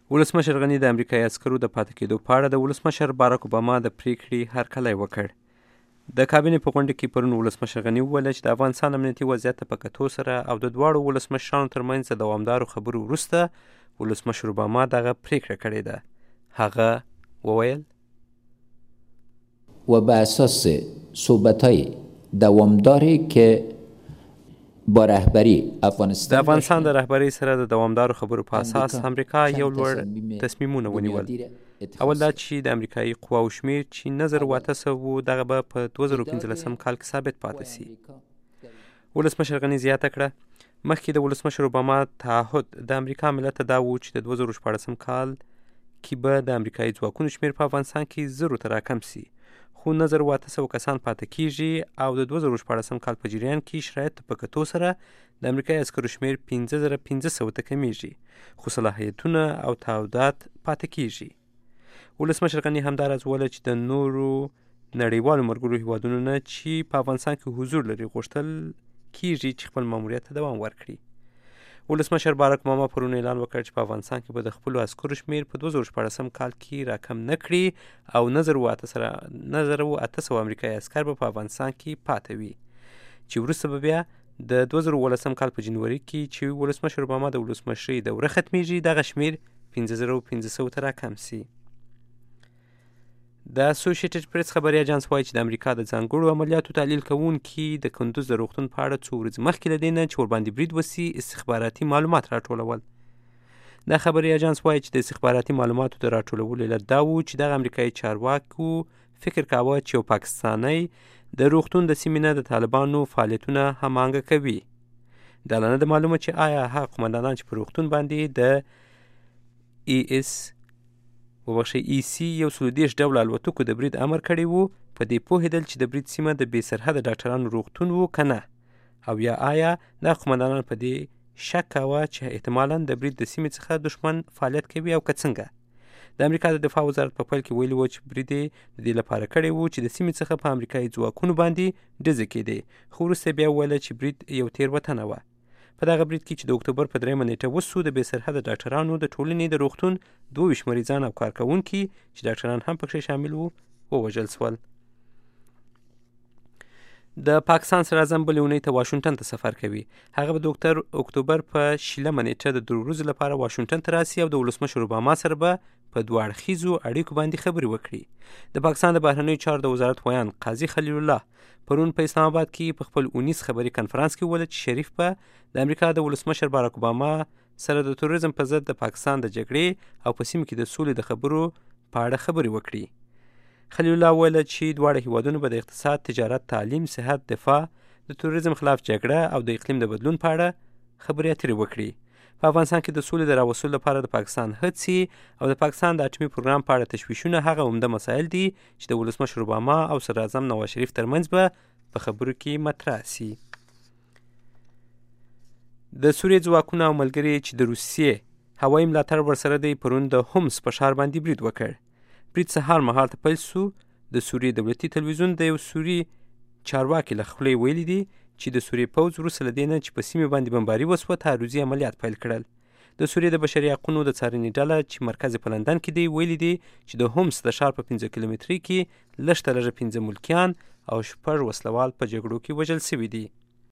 ولسمشر غني د امریکایي عسکرو د پاتې کېدو په اړه د ولسمشر باراک اوباما د پریکړې هرکلی وکړ. د کابینې په غونډه کې پرون ولسمشر غني وویل چې د افغانستان امنیتي وضعیت ته په کتو سره او د دواړو ولسمشرانو ترمنځ د دوامدارو خبرو وروسته ولسمشر اوباما دغه پریکړه کړې ده. هغه وویل و به اساس صحبت‌های دوامداری که با رهبری افغانستان د افغانستان د رهبری سره د دوامدارو خبرو په اساس امریکا یو لوړ تصمیمونه ونیول. اول دا چې د امریکایي قواو شمیر چې نظر 800 دغه به په 2015 کال کې ثابت پاتې شي. ولسمشر غني زیاته کړه مخکې د ولسمشر اوباما تعهد د امریکا ملت ته دا و چې د 2014 کال کې به د امریکایي ځواکونو شمیر په افغانستان کې 0 ته راکم شي، خو نظر 800 کسان پاتې کیږي او د 2014 کال په جریان کې شرایط په کتو سره د امریکایي عسکرو شمیر 5500 ته کمیږي، خو صلاحیتونه او تعهدات پاتې کیږي. ولسمشر غني همداراز وویل چې د نورو نړیوالو ملګرو هیوادونو نه چې په افغانستان کې حضور لري غوښتل کیږي چې خپل ماموریت ته دوام ورکړي. ولسمشر باراک اوباما پرون اعلان وکړ چې په افغانستان کې به د خپلو عسکرو شمیر په 2014 کال کې راکم نه کړي او نظر 800 امریکایي عسکر به په افغانستان کې پاتې وي، چې وروسته به بیا د 2018 کال په جنوري کې چې ولسمشر اوباما د ولسمشرۍ دوره ختمیږي دغه شمیر 5500 ته راکم شي. د اسوسییټډ پریس خبري اژانس وایي چې د امریکا د ځانګړو عملیاتو تحلیل کوونکي د کندوز د روغتون په اړه څو ورځې مخکې له دې نه چې ورباندې برید وسي استخباراتي معلومات راټولول. د خبري اژانس وایي چې د استخباراتي معلوماتو د راټولولو علت دا و چې دغه امریکایي چارواکو فکر کاوه چې یو پاکستانی د روغتون د سیمې نه د طالبانو فعالیتونه هماهنګه کوي. دا لا نه ده معلومه چې آیا هغه قومندانان چې په روغتون باندې د EC یو 130 ډوله الوتکو د برید امر کړی وو په دې پوهېدل چې د برید سیمه د بې سرحده ډاکټرانو روغتون وو که نه، او یا آیا دا قومندانان په دې شک کاوه چې احتمالاً د برید د سیمې څخه دښمن فعالیت کوي او که څنګه. د امریکا د دفاع وزارت په پیل کې ویلي وو چې برید د دې لپاره کړی وو چې د سیمې څخه په امریکایي ځواکونو باندې ډزې کېدې، خو وروسته بیا وویل چې برید یو تېروتنه وه. په دغه برید کې چې د اکتوبر په 3 نیټه وسو د بې سرحده ډاکټرانو د ټولنې د روغتون 22 مریضان او کارکوونکي چې ډاکټران هم پکې شامل وو ووژل شول. د پاکستان صدراعظم بلې اونۍ ته واشنګټن ته سفر کوي. هغه به د اکتوبر په 6 نیټه د 2 ورځو لپاره واشنګټن ته راسي او د ولسمشر اوباما سره به په دوه اړخیزو اړیکو باندې خبرې وکړي. د پاکستان د بهرنیو چارو د وزارت ویان قاضي خلیل الله پرون په اسلام آباد کې په خپل 19 خبري کنفرانس کې وویل چې شریف به د امریکا د ولسمشر باراک اوباما سره د تروریزم په ضد د پاکستان د جګړې او په سیمه کې د سولې د خبرو په اړه خبرې وکړي. خلیل الله وویل چې دواړه هیوادونه به د اقتصاد، تجارت، تعلیم، صحت، دفاع، د تروریزم خلاف جګړه او د اقلیم د بدلون په اړه خبرې اترې وکړي. په افغانستان کې د سولې د راوستلو لپاره د پاکستان هڅې او د پاکستان د اټومي پروګرام په اړه تشویشونه هغه عمده مسایل دي چې د ولسمشر اوباما او صدراعظم نواز شریف ترمنځ به په خبرو کې مطرح سي. د سوریې ځواکونه او ملګري چې د روسیې هوایي ملاتړ ورسره دی پرون د هومس په ښار باندې برید وکړ. برید سهار مهال ته پیل سو. د سوریې دولتي تلویزیون د یو سوري چارواکي له خولې ویلي دي چې د سوریې پوځ وروسته له دې نه چې په سیمې باندې بمباري وسوه تعرضي عملیات پیل کړل. د سوریې د بشري حقونو د څارنې ډله چې مرکز په لندن کې دی ویلي دي چې د هومس د ښار په 15 کیلومترۍ کې لږ تر لږه 5 ملکیان او 6 وسلوال په جګړو کې وژل شوي دي.